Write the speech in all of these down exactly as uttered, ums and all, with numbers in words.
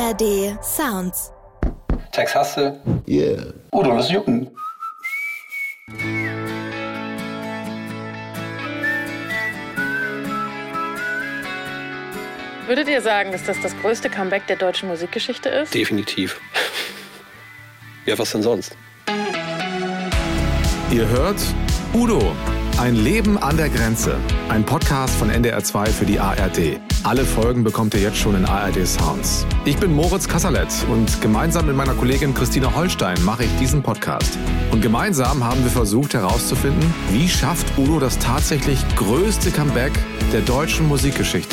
R D Sounds. Tex hast du? Yeah. Udo, das Jucken. Würdet ihr sagen, dass das das größte Comeback der deutschen Musikgeschichte ist? Definitiv. Ja, was denn sonst? Ihr hört Udo, ein Leben an der Grenze. Ein Podcast von N D R zwei für die A R D. Alle Folgen bekommt ihr jetzt schon in A R D Sounds. Ich bin Moritz Kasserlet und gemeinsam mit meiner Kollegin Christina Holstein mache ich diesen Podcast. Und gemeinsam haben wir versucht herauszufinden, wie schafft Udo das tatsächlich größte Comeback der deutschen Musikgeschichte.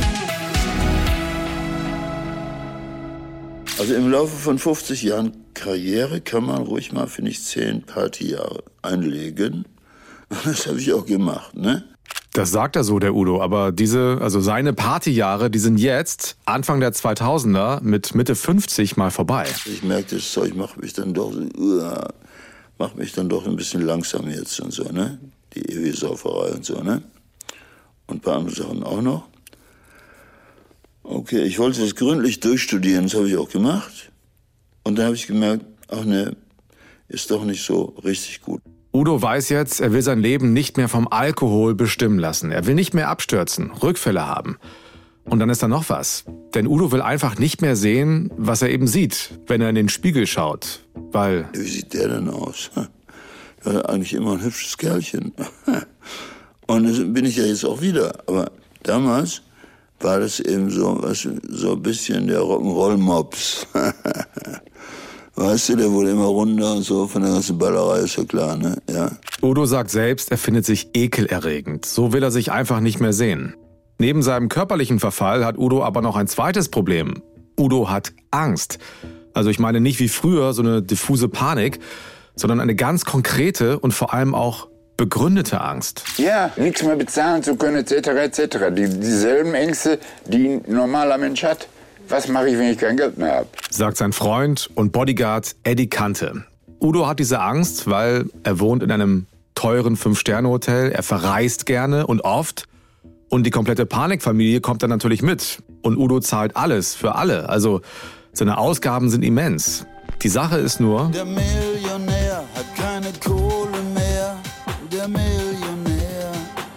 Also im Laufe von fünfzig Jahren Karriere kann man ruhig mal, finde ich, zehn Partyjahre einlegen. Und das habe ich auch gemacht, ne? Das sagt er so, der Udo, aber diese, also seine Partyjahre, die sind jetzt, Anfang der zweitausender, mit Mitte fünfzig mal vorbei. Ich merke, das Zeug macht mich dann doch, uh, macht mich dann doch ein bisschen langsam jetzt und so, ne? Die ewige Sauferei und so, ne? Und ein paar andere Sachen auch noch. Okay, ich wollte das gründlich durchstudieren, das habe ich auch gemacht. Und dann habe ich gemerkt, ach ne, ist doch nicht so richtig gut. Udo weiß jetzt, er will sein Leben nicht mehr vom Alkohol bestimmen lassen. Er will nicht mehr abstürzen, Rückfälle haben. Und dann ist da noch was. Denn Udo will einfach nicht mehr sehen, was er eben sieht, wenn er in den Spiegel schaut. Weil... Wie sieht der denn aus? Ja, eigentlich immer ein hübsches Kerlchen. Und das bin ich ja jetzt auch wieder. Aber damals war das eben so, was, so ein bisschen der Rock'n'Roll-Mops. Weißt du, der wurde immer runter und so von der ganzen Ballerei, ist ja klar, ne? Ja. Udo sagt selbst, er findet sich ekelerregend. So will er sich einfach nicht mehr sehen. Neben seinem körperlichen Verfall hat Udo aber noch ein zweites Problem. Udo hat Angst. Also ich meine nicht wie früher so eine diffuse Panik, sondern eine ganz konkrete und vor allem auch begründete Angst. Ja, nichts mehr bezahlen zu können, et cetera et cetera. Die, dieselben Ängste, die ein normaler Mensch hat. Was mache ich, wenn ich kein Geld mehr habe? Sagt sein Freund und Bodyguard Eddie Kante. Udo hat diese Angst, weil er wohnt in einem teuren Fünf-Sterne-Hotel, er verreist gerne und oft. Und die komplette Panikfamilie kommt dann natürlich mit. Und Udo zahlt alles für alle. Also seine Ausgaben sind immens. Die Sache ist nur... Der Millionär hat keine Kohle mehr. Der Millionär.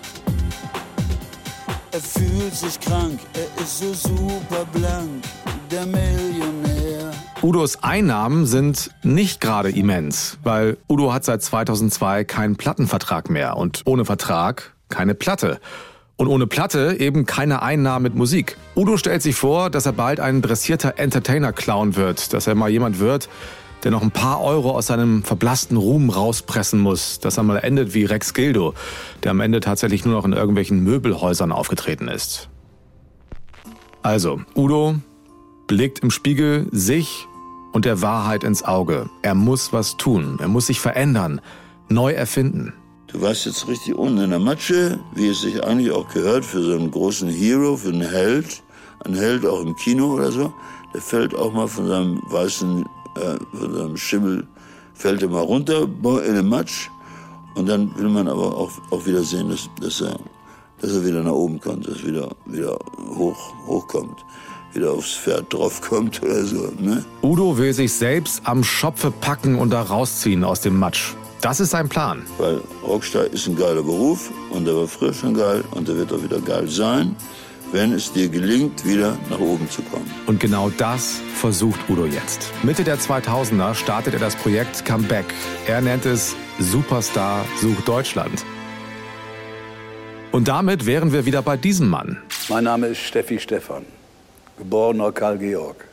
Er fühlt sich krank, er ist so super blank, der Millionär. Udos Einnahmen sind nicht gerade immens, weil Udo hat seit zweitausendzwei keinen Plattenvertrag mehr und ohne Vertrag keine Platte. Und ohne Platte eben keine Einnahmen mit Musik. Udo stellt sich vor, dass er bald ein dressierter Entertainer-Clown wird, dass er mal jemand wird, der noch ein paar Euro aus seinem verblassten Ruhm rauspressen muss, dass er mal endet wie Rex Gildo, der am Ende tatsächlich nur noch in irgendwelchen Möbelhäusern aufgetreten ist. Also, Udo blickt im Spiegel sich und der Wahrheit ins Auge. Er muss was tun, er muss sich verändern, neu erfinden. Du warst jetzt richtig unten in der Matsche, wie es sich eigentlich auch gehört für so einen großen Hero, für einen Held. Ein Held auch im Kino oder so, der fällt auch mal von seinem weißen Äh, von seinem Schimmel fällt er mal runter in den Matsch und dann will man aber auch, auch wieder sehen, dass, dass, er, dass er wieder nach oben kommt, dass er wieder, wieder hoch, hochkommt, wieder aufs Pferd draufkommt oder so. Ne? Udo will sich selbst am Schopfe packen und da rausziehen aus dem Matsch. Das ist sein Plan. Weil Rockstar ist ein geiler Beruf und der war früher schon geil und der wird auch wieder geil sein, wenn es dir gelingt, wieder nach oben zu kommen. Und genau das versucht Udo jetzt. Mitte der zweitausender startet er das Projekt Comeback. Er nennt es Superstar sucht Deutschland. Und damit wären wir wieder bei diesem Mann. Mein Name ist Steffi Stephan, geborener Karl Georg.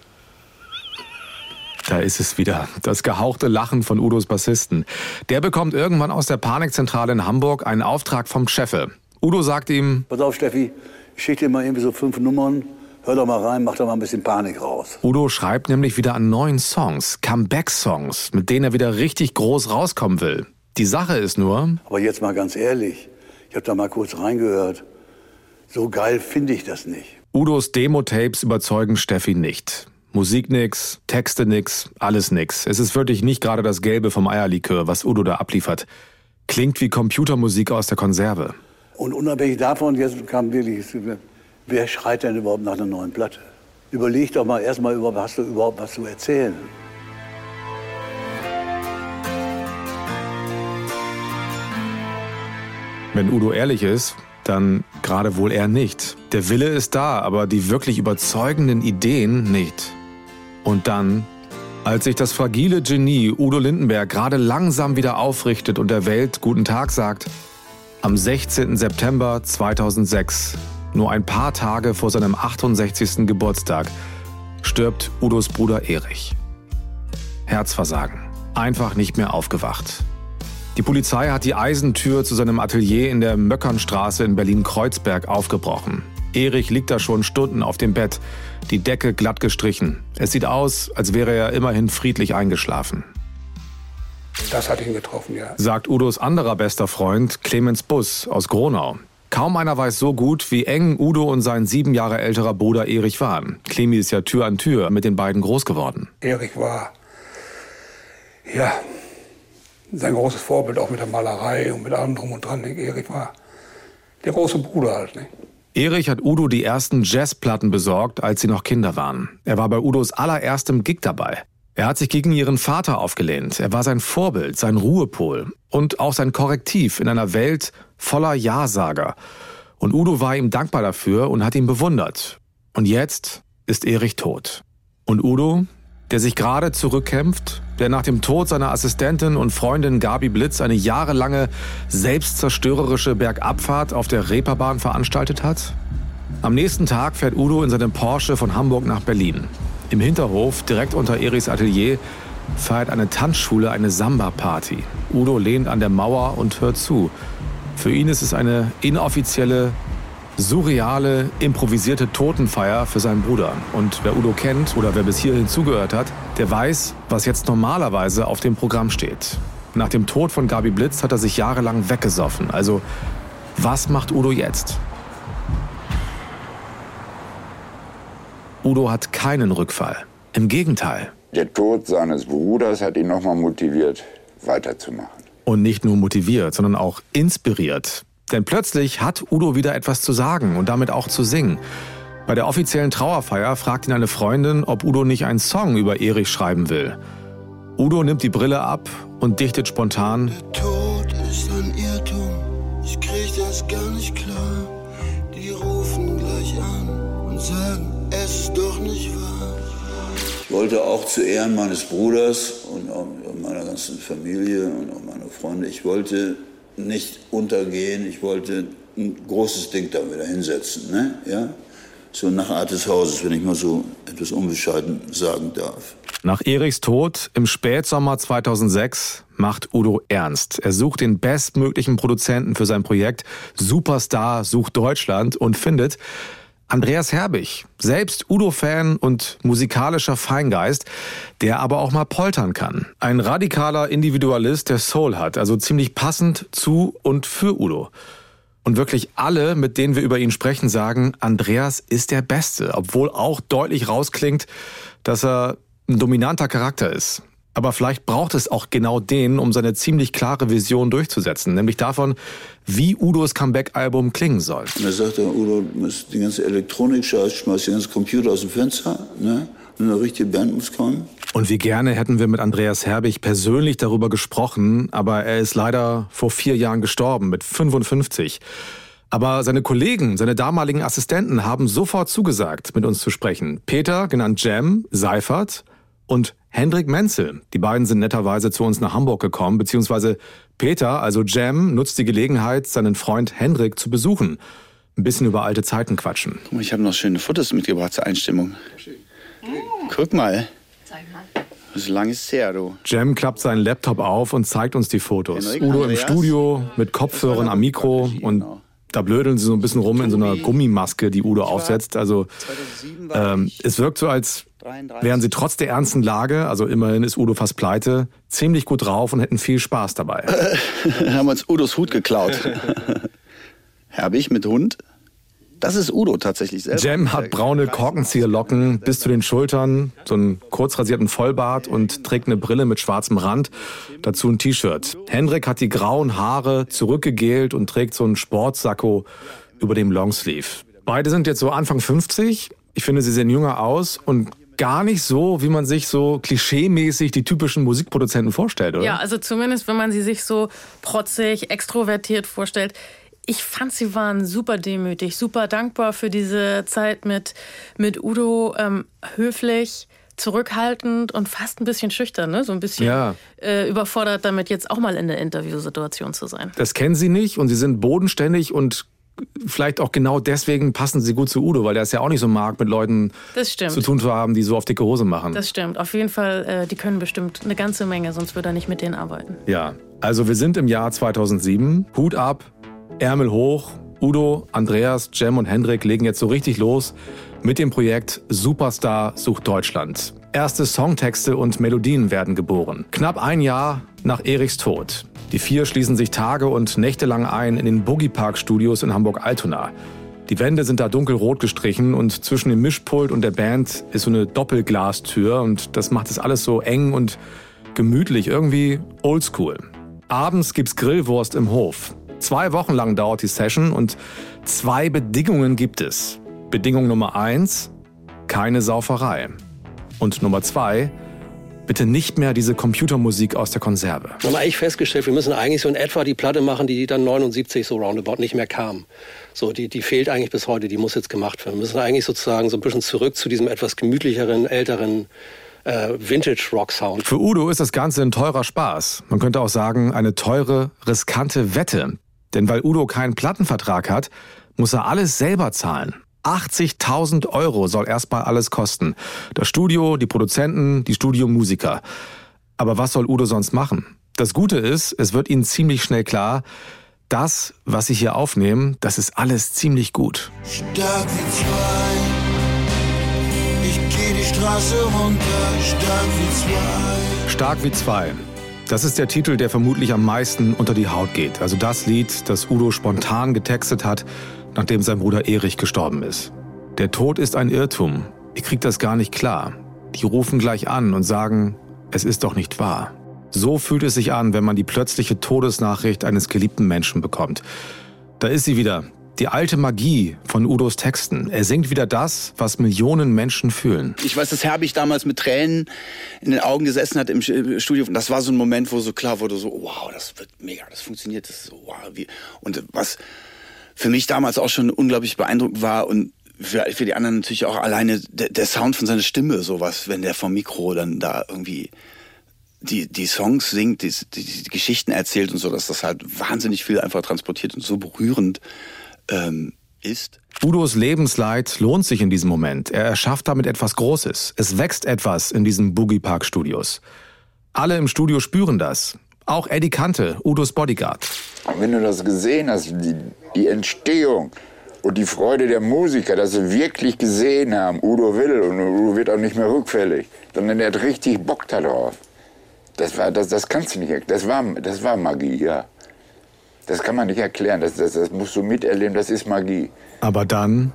Da ist es wieder, das gehauchte Lachen von Udos Bassisten. Der bekommt irgendwann aus der Panikzentrale in Hamburg einen Auftrag vom Cheffe. Udo sagt ihm: Pass auf, Steffi, ich schicke dir mal irgendwie so fünf Nummern, hör doch mal rein, mach doch mal ein bisschen Panik raus. Udo schreibt nämlich wieder an neuen Songs, Comeback-Songs, mit denen er wieder richtig groß rauskommen will. Die Sache ist nur... Aber jetzt mal ganz ehrlich, ich habe da mal kurz reingehört, so geil finde ich das nicht. Udos Demo-Tapes überzeugen Steffi nicht. Musik nix, Texte nix, alles nix. Es ist wirklich nicht gerade das Gelbe vom Eierlikör, was Udo da abliefert. Klingt wie Computermusik aus der Konserve. Und unabhängig davon, jetzt kam wirklich, wer schreit denn überhaupt nach einer neuen Platte? Überleg doch mal erstmal, über, hast du überhaupt was zu erzählen? Wenn Udo ehrlich ist, dann gerade wohl eher nicht. Der Wille ist da, aber die wirklich überzeugenden Ideen nicht. Und dann, als sich das fragile Genie Udo Lindenberg gerade langsam wieder aufrichtet und der Welt guten Tag sagt, am sechzehnten September zweitausendsechs, nur ein paar Tage vor seinem achtundsechzigsten Geburtstag, stirbt Udos Bruder Erich. Herzversagen. Einfach nicht mehr aufgewacht. Die Polizei hat die Eisentür zu seinem Atelier in der Möckernstraße in Berlin-Kreuzberg aufgebrochen. Erich liegt da schon Stunden auf dem Bett, die Decke glatt gestrichen. Es sieht aus, als wäre er immerhin friedlich eingeschlafen. Das hat ihn getroffen, ja. Sagt Udos anderer bester Freund Clemens Buss aus Gronau. Kaum einer weiß so gut, wie eng Udo und sein sieben Jahre älterer Bruder Erich waren. Clemi ist ja Tür an Tür mit den beiden groß geworden. Erich war, ja, sein großes Vorbild, auch mit der Malerei und mit allem drum und dran. Erich war der große Bruder halt. Ne? Erich hat Udo die ersten Jazzplatten besorgt, als sie noch Kinder waren. Er war bei Udos allererstem Gig dabei. Er hat sich gegen ihren Vater aufgelehnt. Er war sein Vorbild, sein Ruhepol und auch sein Korrektiv in einer Welt voller Ja-Sager. Und Udo war ihm dankbar dafür und hat ihn bewundert. Und jetzt ist Erich tot. Und Udo, der sich gerade zurückkämpft, der nach dem Tod seiner Assistentin und Freundin Gabi Blitz eine jahrelange selbstzerstörerische Bergabfahrt auf der Reeperbahn veranstaltet hat? Am nächsten Tag fährt Udo in seinem Porsche von Hamburg nach Berlin. Im Hinterhof, direkt unter Erichs Atelier, feiert eine Tanzschule eine Samba-Party. Udo lehnt an der Mauer und hört zu. Für ihn ist es eine inoffizielle, surreale, improvisierte Totenfeier für seinen Bruder. Und wer Udo kennt oder wer bis hierhin zugehört hat, der weiß, was jetzt normalerweise auf dem Programm steht. Nach dem Tod von Gabi Blitz hat er sich jahrelang weggesoffen. Also, was macht Udo jetzt? Udo hat keinen Rückfall. Im Gegenteil. Der Tod seines Bruders hat ihn nochmal motiviert, weiterzumachen. Und nicht nur motiviert, sondern auch inspiriert. Denn plötzlich hat Udo wieder etwas zu sagen und damit auch zu singen. Bei der offiziellen Trauerfeier fragt ihn eine Freundin, ob Udo nicht einen Song über Erich schreiben will. Udo nimmt die Brille ab und dichtet spontan: Der Tod ist ein Irrtum, ich krieg das gar nicht klar. Die rufen gleich an und sagen, es ist doch nicht wahr. Ich wollte auch zu Ehren meines Bruders und auch meiner ganzen Familie und auch meiner Freunde, ich wollte nicht untergehen, ich wollte ein großes Ding da wieder hinsetzen, ne? Ja? So nach Art des Hauses, wenn ich mal so etwas unbescheiden sagen darf. Nach Erichs Tod im Spätsommer zweitausendsechs macht Udo ernst. Er sucht den bestmöglichen Produzenten für sein Projekt Superstar sucht Deutschland und findet Andreas Herbig, selbst Udo-Fan und musikalischer Feingeist, der aber auch mal poltern kann. Ein radikaler Individualist, der Soul hat, also ziemlich passend zu und für Udo. Und wirklich alle, mit denen wir über ihn sprechen, sagen, Andreas ist der Beste, obwohl auch deutlich rausklingt, dass er ein dominanter Charakter ist. Aber vielleicht braucht es auch genau den, um seine ziemlich klare Vision durchzusetzen, nämlich davon, wie Udos Comeback-Album klingen soll. Und er sagte, Udo, die ganze Elektronik, schmeiß die ganzen Computer aus dem Fenster, ne? Und eine richtige Band muss kommen. Und wie gerne hätten wir mit Andreas Herbig persönlich darüber gesprochen, aber er ist leider vor vier Jahren gestorben, mit fünfundfünfzig. Aber seine Kollegen, seine damaligen Assistenten haben sofort zugesagt, mit uns zu sprechen. Peter, genannt Jam, Seifert und Hendrik Menzel. Die beiden sind netterweise zu uns nach Hamburg gekommen, beziehungsweise Peter, also Jam, nutzt die Gelegenheit, seinen Freund Hendrik zu besuchen. Ein bisschen über alte Zeiten quatschen. Guck mal, ich habe noch schöne Fotos mitgebracht zur Einstimmung. Guck mal. Zeig mal. So lange ist es her, du. Jam klappt seinen Laptop auf und zeigt uns die Fotos. Henrik, Udo Andreas, im Studio mit Kopfhörern am Mikro und da blödeln sie so ein bisschen rum in so einer Gummimaske, die Udo aufsetzt. Also ähm, es wirkt so, als wären sie trotz der ernsten Lage, also immerhin ist Udo fast pleite, ziemlich gut drauf und hätten viel Spaß dabei. Dann haben wir uns Udos Hut geklaut. Herbig mit Hund? Das ist Udo tatsächlich selber. Jam hat braune Korkenzieherlocken bis zu den Schultern, so einen kurz rasierten Vollbart und trägt eine Brille mit schwarzem Rand, dazu ein T-Shirt. Hendrik hat die grauen Haare zurückgegelt und trägt so einen Sportsacko über dem Longsleeve. Beide sind jetzt so Anfang fünfzig. Ich finde, sie sehen jünger aus und gar nicht so, wie man sich so klischeemäßig die typischen Musikproduzenten vorstellt, oder? Ja, also zumindest, wenn man sie sich so protzig, extrovertiert vorstellt. Ich fand, sie waren super demütig, super dankbar für diese Zeit mit, mit Udo, ähm, höflich, zurückhaltend und fast ein bisschen schüchtern, ne? So ein bisschen ja. äh, überfordert damit, jetzt auch mal in der Interviewsituation zu sein. Das kennen sie nicht und sie sind bodenständig und vielleicht auch genau deswegen passen sie gut zu Udo, weil der es ja auch nicht so mag, mit Leuten zu tun zu haben, die so auf dicke Hose machen. Das stimmt. Auf jeden Fall, äh, die können bestimmt eine ganze Menge, sonst würde er nicht mit denen arbeiten. Ja, also wir sind im Jahr zweitausendsieben. Hut ab, Ärmel hoch. Udo, Andreas, Cem und Hendrik legen jetzt so richtig los mit dem Projekt Superstar sucht Deutschland. Erste Songtexte und Melodien werden geboren. Knapp ein Jahr nach Erichs Tod. Die vier schließen sich Tage und Nächte lang ein in den Boogie Park Studios in Hamburg-Altona. Die Wände sind da dunkelrot gestrichen und zwischen dem Mischpult und der Band ist so eine Doppelglastür und das macht es alles so eng und gemütlich, irgendwie oldschool. Abends gibt's Grillwurst im Hof. Zwei Wochen lang dauert die Session und zwei Bedingungen gibt es. Bedingung Nummer eins, keine Sauferei. Und Nummer zwei, bitte nicht mehr diese Computermusik aus der Konserve. Wir haben eigentlich festgestellt, wir müssen eigentlich so in etwa die Platte machen, die dann neunundsiebzig so roundabout nicht mehr kam. So, die, die fehlt eigentlich bis heute, die muss jetzt gemacht werden. Wir müssen eigentlich sozusagen so ein bisschen zurück zu diesem etwas gemütlicheren, älteren äh, Vintage-Rock-Sound. Für Udo ist das Ganze ein teurer Spaß. Man könnte auch sagen, eine teure, riskante Wette. Denn weil Udo keinen Plattenvertrag hat, muss er alles selber zahlen. achtzigtausend Euro soll erstmal alles kosten. Das Studio, die Produzenten, die Studiomusiker. Aber was soll Udo sonst machen? Das Gute ist, es wird ihnen ziemlich schnell klar, das, was sie hier aufnehmen, das ist alles ziemlich gut. Stark wie zwei, ich geh die Straße runter, stark wie zwei. Stark wie zwei. Das ist der Titel, der vermutlich am meisten unter die Haut geht. Also das Lied, das Udo spontan getextet hat, nachdem sein Bruder Erich gestorben ist. Der Tod ist ein Irrtum. Ich krieg das gar nicht klar. Die rufen gleich an und sagen, es ist doch nicht wahr. So fühlt es sich an, wenn man die plötzliche Todesnachricht eines geliebten Menschen bekommt. Da ist sie wieder, die alte Magie von Udos Texten. Er singt wieder das, was Millionen Menschen fühlen. Ich weiß, dass Herbig damals mit Tränen in den Augen gesessen hat im Studio. Das war so ein Moment, wo so klar wurde, so wow, das wird mega, das funktioniert, das ist so wow. Wie. Und was für mich damals auch schon unglaublich beeindruckend war und für, für die anderen natürlich auch alleine der, der Sound von seiner Stimme, sowas, wenn der vom Mikro dann da irgendwie die, die Songs singt, die, die, die Geschichten erzählt und so, dass das halt wahnsinnig viel einfach transportiert und so berührend ähm, ist. Udos Lebensleid lohnt sich in diesem Moment. Er erschafft damit etwas Großes. Es wächst etwas in diesen Boogie Park Studios. Alle im Studio spüren das. Auch Eddie Kante, Udos Bodyguard. Und wenn du das gesehen hast, die, die Entstehung und die Freude der Musiker, dass sie wirklich gesehen haben, Udo will und Udo wird auch nicht mehr rückfällig, sondern er hat richtig Bock darauf. Das, war, das, das kannst du nicht erklären. Das war, das war Magie, ja. Das kann man nicht erklären. Das, das, das musst du miterleben, das ist Magie. Aber dann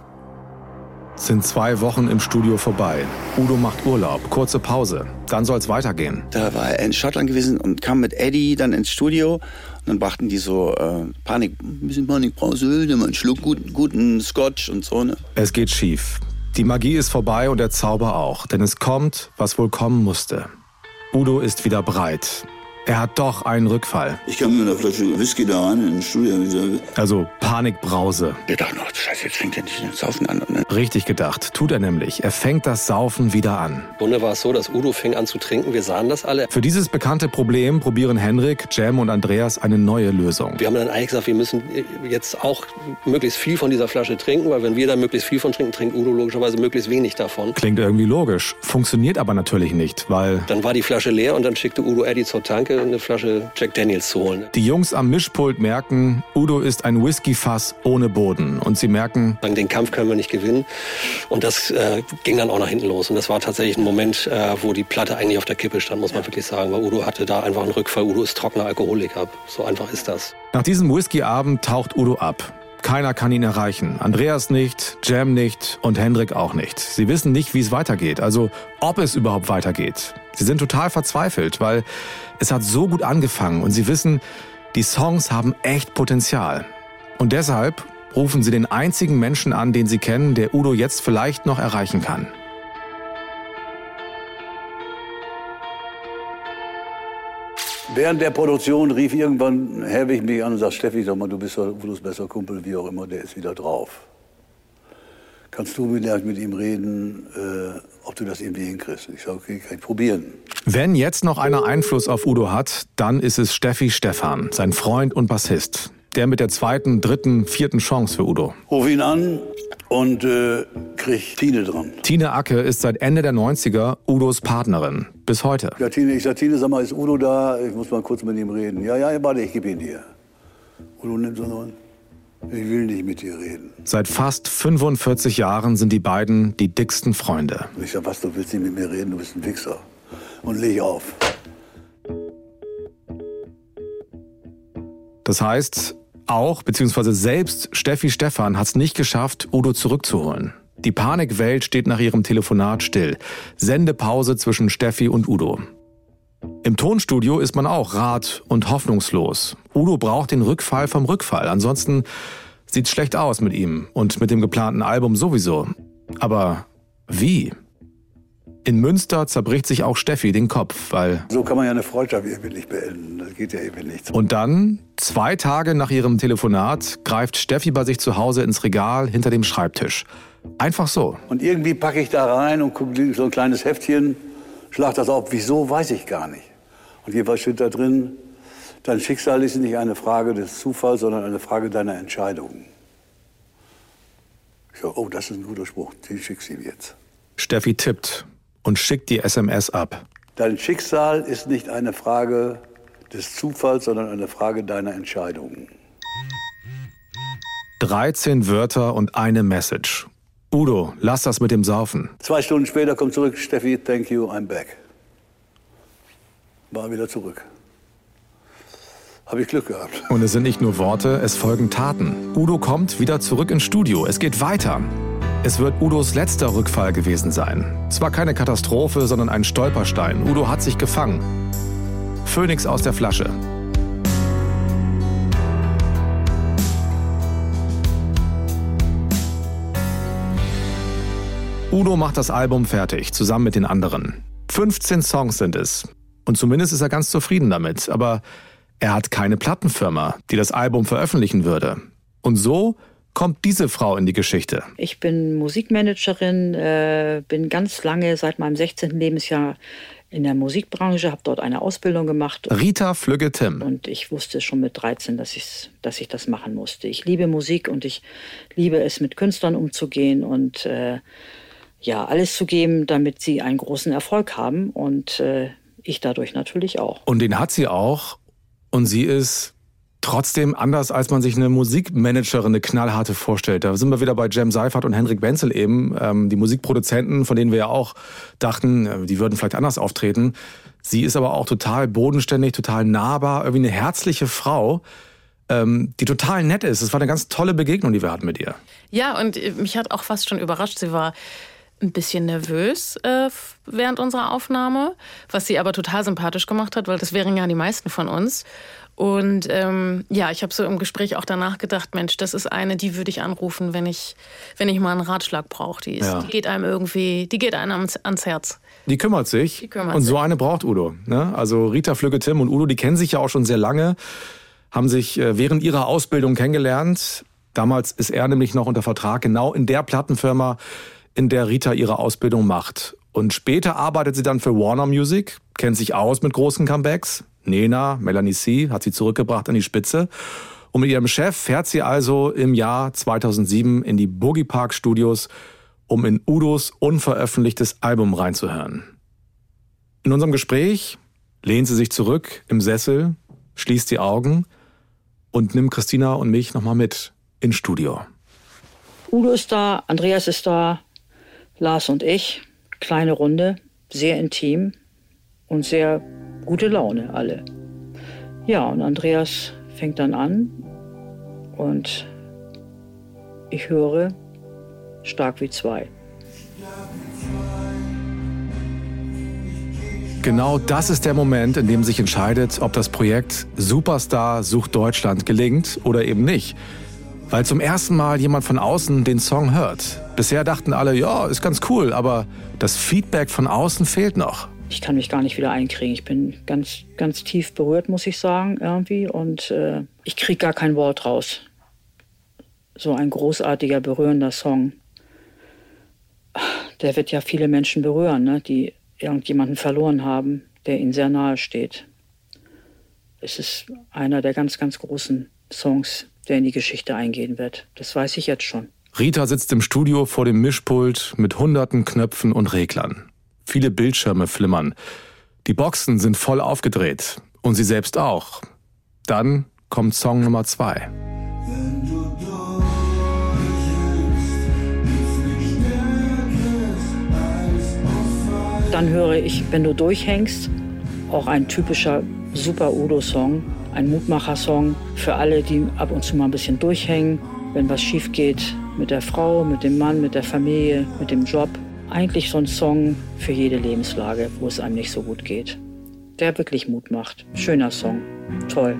sind zwei Wochen im Studio vorbei. Udo macht Urlaub, kurze Pause. Dann soll's weitergehen. Da war er in Schottland gewesen und kam mit Eddie dann ins Studio. Und dann brachten die so äh, Panik, ein bisschen Panikbrause, nimm einen Schluck guten, guten Scotch und so. Ne? Es geht schief. Die Magie ist vorbei und der Zauber auch. Denn es kommt, was wohl kommen musste. Udo ist wieder breit. Er hat doch einen Rückfall. Ich kam mit einer Flasche Whisky da rein in den Studio. Also Panikbrause. Wir dachten, oh, scheiße, jetzt fängt er nicht das Saufen an. Ne? Richtig gedacht, tut er nämlich. Er fängt das Saufen wieder an. Im Grunde war es so, dass Udo fing an zu trinken. Wir sahen das alle. Für dieses bekannte Problem probieren Hendrik, Cem und Andreas eine neue Lösung. Wir haben dann eigentlich gesagt, wir müssen jetzt auch möglichst viel von dieser Flasche trinken, weil wenn wir da möglichst viel von trinken, trinkt Udo logischerweise möglichst wenig davon. Klingt irgendwie logisch, funktioniert aber natürlich nicht, weil... Dann war die Flasche leer und dann schickte Udo Eddie zur Tanke, eine Flasche Jack Daniels zu holen. Die Jungs am Mischpult merken, Udo ist ein Whiskyfass ohne Boden. Und sie merken, den Kampf können wir nicht gewinnen. Und das äh, ging dann auch nach hinten los. Und das war tatsächlich ein Moment, äh, wo die Platte eigentlich auf der Kippe stand, muss man wirklich sagen. Weil Udo hatte da einfach einen Rückfall. Udo ist trockener Alkoholiker. So einfach ist das. Nach diesem Whiskyabend taucht Udo ab. Keiner kann ihn erreichen. Andreas nicht, Cem nicht und Hendrik auch nicht. Sie wissen nicht, wie es weitergeht, also ob es überhaupt weitergeht. Sie sind total verzweifelt, weil es hat so gut angefangen und sie wissen, die Songs haben echt Potenzial. Und deshalb rufen sie den einzigen Menschen an, den sie kennen, der Udo jetzt vielleicht noch erreichen kann. Während der Produktion rief irgendwann Herwig mich an und sagt, Steffi, sag mal, du bist doch Udos bester Kumpel, wie auch immer, der ist wieder drauf. Kannst du vielleicht mit ihm reden, äh, ob du das irgendwie hinkriegst? Ich sage, okay, kann ich probieren. Wenn jetzt noch einer Einfluss auf Udo hat, dann ist es Steffi Stephan, sein Freund und Bassist. Der mit der zweiten, dritten, vierten Chance für Udo. Ruf ihn an und äh, krieg Tine dran. Tine Acke ist seit Ende der neunziger Udos Partnerin. Bis heute. Ja, Tine, ich sag, Tine, sag mal, ist Udo da? Ich muss mal kurz mit ihm reden. Ja, ja, warte, ich gebe ihn dir. Udo nimmt so einen. Ich will nicht mit dir reden. Seit fast fünfundvierzig Jahren sind die beiden die dicksten Freunde. Ich sag, was, du willst nicht mit mir reden? Du bist ein Wichser. Und leg auf. Das heißt, auch, beziehungsweise selbst Steffi Stephan hat es nicht geschafft, Udo zurückzuholen. Die Panikwelt steht nach ihrem Telefonat still. Sendepause zwischen Steffi und Udo. Im Tonstudio ist man auch rat- und hoffnungslos. Udo braucht den Rückfall vom Rückfall. Ansonsten sieht's schlecht aus mit ihm und mit dem geplanten Album sowieso. Aber wie? In Münster zerbricht sich auch Steffi den Kopf, weil... So kann man ja eine Freundschaft irgendwie nicht beenden. Das geht ja irgendwie nicht. Und dann, zwei Tage nach ihrem Telefonat, greift Steffi bei sich zu Hause ins Regal hinter dem Schreibtisch. Einfach so. Und irgendwie packe ich da rein und gucke so ein kleines Heftchen, schlag das auf. Wieso, weiß ich gar nicht. Und jeweils steht da drin, dein Schicksal ist nicht eine Frage des Zufalls, sondern eine Frage deiner Entscheidung. Ich sage, oh, das ist ein guter Spruch, den schickst du ihm jetzt. Steffi tippt und schickt die S M S ab. Dein Schicksal ist nicht eine Frage des Zufalls, sondern eine Frage deiner Entscheidung. dreizehn Wörter und eine Message. Udo, lass das mit dem Saufen. Zwei Stunden später kommt zurück, Steffi, thank you, I'm back. War wieder zurück. Habe ich Glück gehabt. Und es sind nicht nur Worte, es folgen Taten. Udo kommt wieder zurück ins Studio. Es geht weiter. Es wird Udos letzter Rückfall gewesen sein. Es war keine Katastrophe, sondern ein Stolperstein. Udo hat sich gefangen. Phönix aus der Flasche. Udo macht das Album fertig, zusammen mit den anderen. fünfzehn Songs sind es. Und zumindest ist er ganz zufrieden damit. Aber er hat keine Plattenfirma, die das Album veröffentlichen würde. Und so kommt diese Frau in die Geschichte. Ich bin Musikmanagerin, äh, bin ganz lange, seit meinem sechzehnten Lebensjahr in der Musikbranche, habe dort eine Ausbildung gemacht. Rita Flügge-Timm. Und ich wusste schon mit dreizehn, dass, ich's, dass ich das machen musste. Ich liebe Musik und ich liebe es, mit Künstlern umzugehen und äh, ja, alles zu geben, damit sie einen großen Erfolg haben. Und äh, ich dadurch natürlich auch. Und den hat sie auch. Und sie ist trotzdem anders, als man sich eine Musikmanagerin, eine knallharte vorstellt. Da sind wir wieder bei Jem Seifert und Henrik Wenzel eben, ähm, die Musikproduzenten, von denen wir ja auch dachten, die würden vielleicht anders auftreten. Sie ist aber auch total bodenständig, total nahbar, irgendwie eine herzliche Frau, ähm, die total nett ist. Es war eine ganz tolle Begegnung, die wir hatten mit ihr. Ja, und mich hat auch fast schon überrascht. Sie war ein bisschen nervös äh, während unserer Aufnahme, was sie aber total sympathisch gemacht hat, weil das wären ja die meisten von uns. Und ähm, ja, ich habe so im Gespräch auch danach gedacht, Mensch, das ist eine, die würde ich anrufen, wenn ich, wenn ich mal einen Ratschlag brauche. Die, ist, Ja. die geht einem irgendwie, die geht einem ans, ans Herz. Die kümmert sich. Die kümmert und so sich. eine braucht Udo. Ne? Also Rita Flügge-Timm und Udo, die kennen sich ja auch schon sehr lange, haben sich äh, während ihrer Ausbildung kennengelernt. Damals ist er nämlich noch unter Vertrag, genau in der Plattenfirma, in der Rita ihre Ausbildung macht. Und später arbeitet sie dann für Warner Music, kennt sich aus mit großen Comebacks. Nena, Melanie C. hat sie zurückgebracht an die Spitze. Und mit ihrem Chef fährt sie also im Jahr zweitausendsieben in die Boogie Park Studios, um in Udos unveröffentlichtes Album reinzuhören. In unserem Gespräch lehnt sie sich zurück im Sessel, schließt die Augen und nimmt Christina und mich nochmal mit ins Studio. Udo ist da, Andreas ist da, Lars und ich. Kleine Runde, sehr intim und sehr gute Laune alle. Ja, und Andreas fängt dann an und ich höre Stark wie zwei. Genau das ist der Moment, in dem sich entscheidet, ob das Projekt Superstar sucht Deutschland gelingt oder eben nicht. Weil zum ersten Mal jemand von außen den Song hört. Bisher dachten alle, ja, ist ganz cool, aber das Feedback von außen fehlt noch. Ich kann mich gar nicht wieder einkriegen. Ich bin ganz, ganz tief berührt, muss ich sagen, irgendwie. Und äh, ich kriege gar kein Wort raus. So ein großartiger, berührender Song. Der wird ja viele Menschen berühren, ne, die irgendjemanden verloren haben, der ihnen sehr nahe steht. Es ist einer der ganz, ganz großen Songs, der in die Geschichte eingehen wird. Das weiß ich jetzt schon. Rita sitzt im Studio vor dem Mischpult mit hunderten Knöpfen und Reglern. Viele Bildschirme flimmern. Die Boxen sind voll aufgedreht. Und sie selbst auch. Dann kommt Song Nummer zwei. Dann höre ich, wenn du durchhängst, auch ein typischer Super Udo-Song, ein Mutmacher-Song für alle, die ab und zu mal ein bisschen durchhängen, wenn was schief geht mit der Frau, mit dem Mann, mit der Familie, mit dem Job. Eigentlich so ein Song für jede Lebenslage, wo es einem nicht so gut geht. Der wirklich Mut macht. Schöner Song. Toll.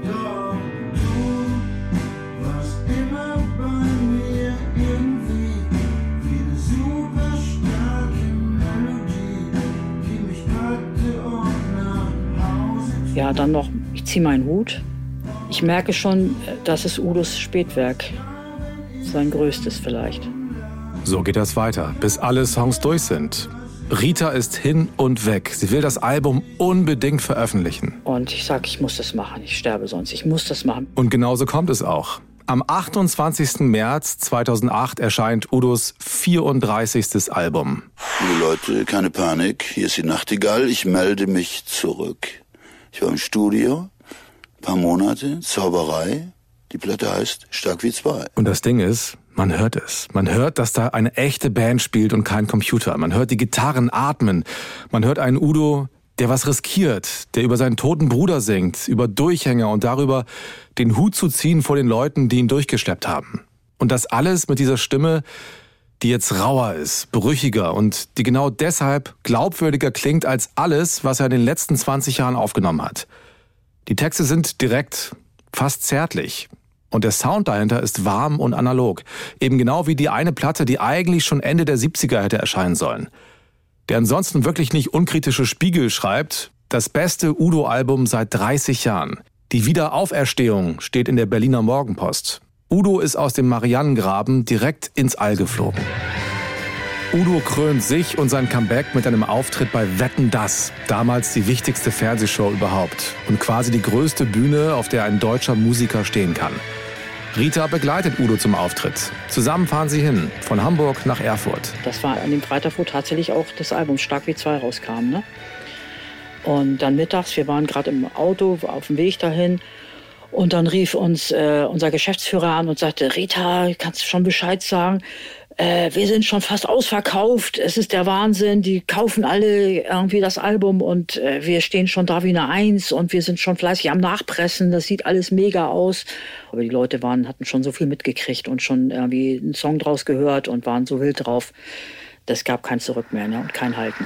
Ja, dann noch, ich ziehe meinen Hut. Ich merke schon, das ist Udos Spätwerk. Sein größtes vielleicht. So geht das weiter, bis alle Songs durch sind. Rita ist hin und weg. Sie will das Album unbedingt veröffentlichen. Und ich sage, ich muss das machen. Ich sterbe sonst. Ich muss das machen. Und genauso kommt es auch. Am achtundzwanzigsten März zweitausendacht erscheint Udos vierunddreißigstes Album. Liebe Leute, keine Panik. Hier ist die Nachtigall. Ich melde mich zurück. Ich war im Studio, ein paar Monate, Zauberei. Die Platte heißt Stark wie zwei. Und das Ding ist, man hört es. Man hört, dass da eine echte Band spielt und kein Computer. Man hört die Gitarren atmen. Man hört einen Udo, der was riskiert, der über seinen toten Bruder singt, über Durchhänger und darüber, den Hut zu ziehen vor den Leuten, die ihn durchgeschleppt haben. Und das alles mit dieser Stimme, die jetzt rauer ist, brüchiger und die genau deshalb glaubwürdiger klingt als alles, was er in den letzten zwanzig Jahren aufgenommen hat. Die Texte sind direkt, fast zärtlich. Und der Sound dahinter ist warm und analog. Eben genau wie die eine Platte, die eigentlich schon Ende der siebziger hätte erscheinen sollen. Der ansonsten wirklich nicht unkritische Spiegel schreibt, das beste Udo-Album seit dreißig Jahren. Die Wiederauferstehung steht in der Berliner Morgenpost. Udo ist aus dem Marianengraben direkt ins All geflogen. Udo krönt sich und sein Comeback mit einem Auftritt bei Wetten, dass, damals die wichtigste Fernsehshow überhaupt und quasi die größte Bühne, auf der ein deutscher Musiker stehen kann. Rita begleitet Udo zum Auftritt. Zusammen fahren sie hin, von Hamburg nach Erfurt. Das war an dem Freitag, wo tatsächlich auch das Album Stark wie zwei rauskam, ne? Und dann mittags, wir waren gerade im Auto auf dem Weg dahin. Und dann rief uns äh, unser Geschäftsführer an und sagte, Rita, kannst du schon Bescheid sagen? Äh, wir sind schon fast ausverkauft. Es ist der Wahnsinn. Die kaufen alle irgendwie das Album und äh, wir stehen schon da wie eine Eins und wir sind schon fleißig am Nachpressen. Das sieht alles mega aus. Aber die Leute waren, hatten schon so viel mitgekriegt und schon irgendwie einen Song draus gehört und waren so wild drauf. Das gab kein Zurück mehr, ne? Und kein Halten.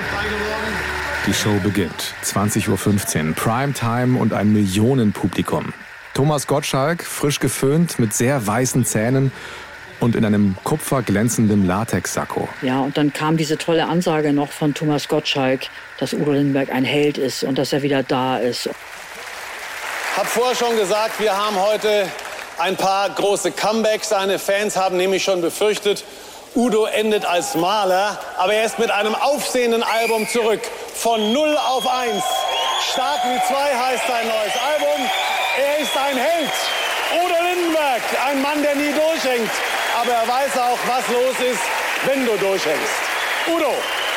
Die Show beginnt. zwanzig Uhr fünfzehn, Primetime und ein Millionenpublikum. Thomas Gottschalk, frisch geföhnt, mit sehr weißen Zähnen und in einem kupferglänzenden Latexsacko. Ja, und dann kam diese tolle Ansage noch von Thomas Gottschalk, dass Udo Lindenberg ein Held ist und dass er wieder da ist. Ich habe vorher schon gesagt, wir haben heute ein paar große Comebacks. Seine Fans haben nämlich schon befürchtet, Udo endet als Maler, aber er ist mit einem aufsehenden Album zurück. Von null auf eins. Stark wie zwei heißt sein neues Album. Er ist ein Held. Udo Lindenberg, ein Mann, der nie durchhängt. Aber er weiß auch, was los ist, wenn du durchhängst. Udo.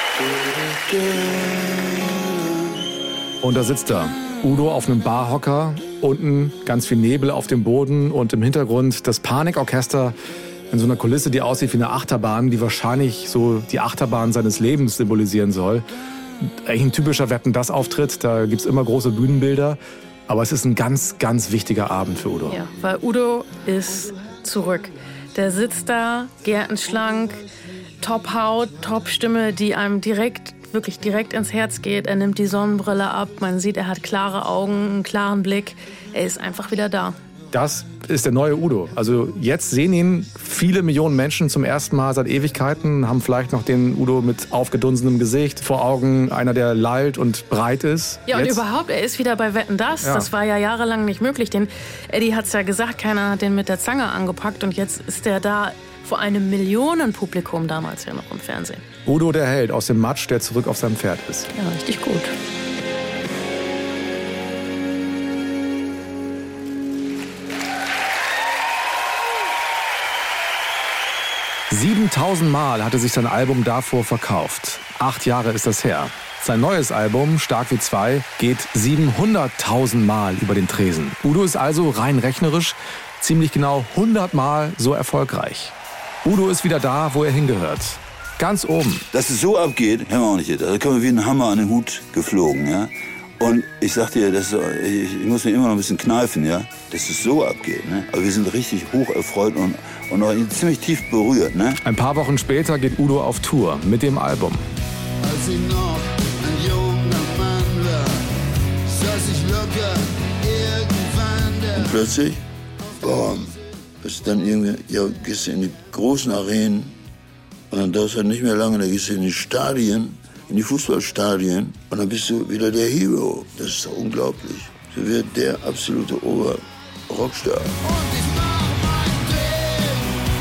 Und da sitzt er. Udo auf einem Barhocker, unten ganz viel Nebel auf dem Boden und im Hintergrund das Panikorchester in so einer Kulisse, die aussieht wie eine Achterbahn, die wahrscheinlich so die Achterbahn seines Lebens symbolisieren soll. Eigentlich ein typischer Wetten-dass-Auftritt, da gibt's immer große Bühnenbilder. Aber es ist ein ganz, ganz wichtiger Abend für Udo. Ja, weil Udo ist zurück. Der sitzt da, gärtenschlank, Top-Haut, Top-Stimme, die einem direkt, wirklich direkt ins Herz geht. Er nimmt die Sonnenbrille ab, man sieht, er hat klare Augen, einen klaren Blick. Er ist einfach wieder da. Das ist der neue Udo. Also jetzt sehen ihn viele Millionen Menschen zum ersten Mal seit Ewigkeiten, haben vielleicht noch den Udo mit aufgedunsenem Gesicht vor Augen, einer, der lallt und breit ist. Ja, jetzt, und überhaupt, er ist wieder bei Wetten, dass. Ja. Das war ja jahrelang nicht möglich. Den Eddie hat es ja gesagt, keiner hat den mit der Zange angepackt. Und jetzt ist er da vor einem Millionenpublikum, damals ja noch im Fernsehen. Udo der Held aus dem Matsch, der zurück auf seinem Pferd ist. Ja, richtig gut. siebentausend Mal hatte sich sein Album davor verkauft. Acht Jahre ist das her. Sein neues Album, Stark wie zwei, geht siebenhunderttausend Mal über den Tresen. Udo ist also rein rechnerisch ziemlich genau hundert Mal so erfolgreich. Udo ist wieder da, wo er hingehört. Ganz oben. Dass es so abgeht, haben wir auch nicht. Da kommen wir wie ein Hammer an den Hut geflogen, ja. Und ich sag dir, das ist, ich, ich muss mir immer noch ein bisschen kneifen, ja, dass es so abgeht, ne. Aber wir sind richtig hoch erfreut und, und auch ziemlich tief berührt, ne. Ein paar Wochen später geht Udo auf Tour mit dem Album. Als ich noch ein junger Mann war, saß ich locker irgendwann der... Und plötzlich, boah, ist dann irgendwie, ja, gehst du in die großen Arenen und dann dauert es halt nicht mehr lange, dann gehst du in die Stadien, in die Fußballstadien und dann bist du wieder der Hero. Das ist doch unglaublich. Du wirst der absolute Ober-Rockstar. Und ich mach mein Ding,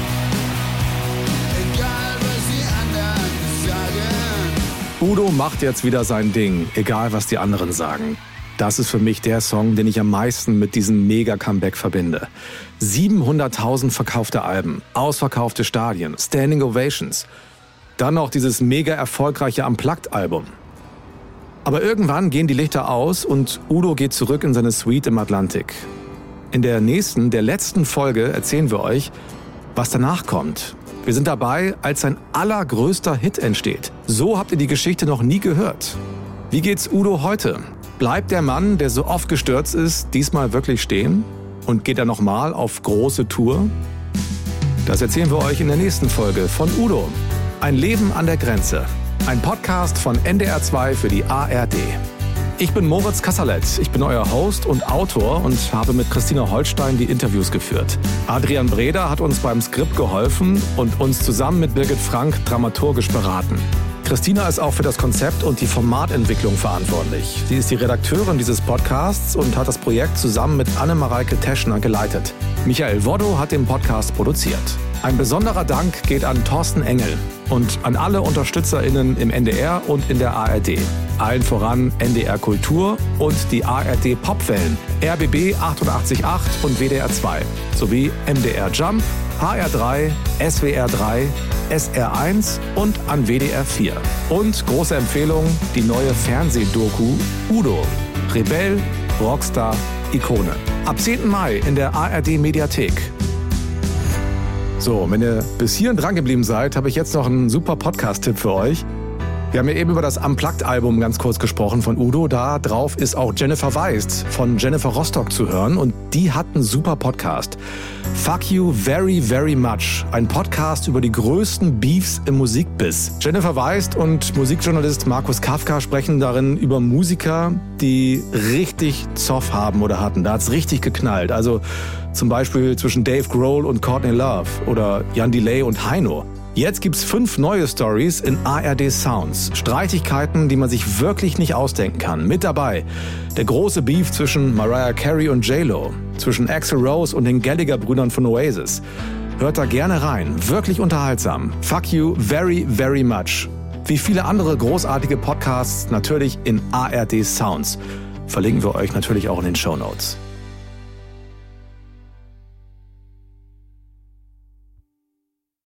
egal was die anderen sagen. Udo macht jetzt wieder sein Ding, egal was die anderen sagen. Das ist für mich der Song, den ich am meisten mit diesem Mega-Comeback verbinde. siebenhunderttausend verkaufte Alben, ausverkaufte Stadien, Standing Ovations. Dann noch dieses mega erfolgreiche Unplugged-Album. Aber irgendwann gehen die Lichter aus und Udo geht zurück in seine Suite im Atlantik. In der nächsten, der letzten Folge erzählen wir euch, was danach kommt. Wir sind dabei, als sein allergrößter Hit entsteht. So habt ihr die Geschichte noch nie gehört. Wie geht's Udo heute? Bleibt der Mann, der so oft gestürzt ist, diesmal wirklich stehen? Und geht er nochmal auf große Tour? Das erzählen wir euch in der nächsten Folge von Udo. Ein Leben an der Grenze. Ein Podcast von N D R zwei für die A R D. Ich bin Moritz Kasserlet. Ich bin euer Host und Autor und habe mit Christina Holstein die Interviews geführt. Adrian Breda hat uns beim Skript geholfen und uns zusammen mit Birgit Frank dramaturgisch beraten. Christina ist auch für das Konzept und die Formatentwicklung verantwortlich. Sie ist die Redakteurin dieses Podcasts und hat das Projekt zusammen mit Anne-Mareike Teschner geleitet. Michael Woddo hat den Podcast produziert. Ein besonderer Dank geht an Thorsten Engel und an alle UnterstützerInnen im N D R und in der A R D. Allen voran N D R Kultur und die A R D Popwellen, R B B achtundachtzig Komma acht und W D R zwei sowie M D R Jump, H R drei, S W R drei, S R eins und an W D R vier. Und große Empfehlung, die neue Fernsehdoku Udo. Rebell, Rockstar, Ikone. Ab zehnten Mai in der A R D Mediathek. So, wenn ihr bis hierhin dran geblieben seid, habe ich jetzt noch einen super Podcast-Tipp für euch. Wir haben ja eben über das Unplugged-Album ganz kurz gesprochen von Udo. Da drauf ist auch Jennifer Weist von Jennifer Rostock zu hören und die hat einen super Podcast. Fuck You Very, Very Much. Ein Podcast über die größten Beefs im Musikbiz. Jennifer Weist und Musikjournalist Markus Kafka sprechen darin über Musiker, die richtig Zoff haben oder hatten. Da hat's richtig geknallt. Also zum Beispiel zwischen Dave Grohl und Courtney Love oder Jan Delay und Heino. Jetzt gibt's fünf neue Stories in A R D Sounds. Streitigkeiten, die man sich wirklich nicht ausdenken kann. Mit dabei der große Beef zwischen Mariah Carey und J-Lo, zwischen Axl Rose und den Gallagher-Brüdern von Oasis. Hört da gerne rein. Wirklich unterhaltsam. Fuck You Very, Very Much. Wie viele andere großartige Podcasts natürlich in A R D Sounds. Verlinken wir euch natürlich auch in den Shownotes.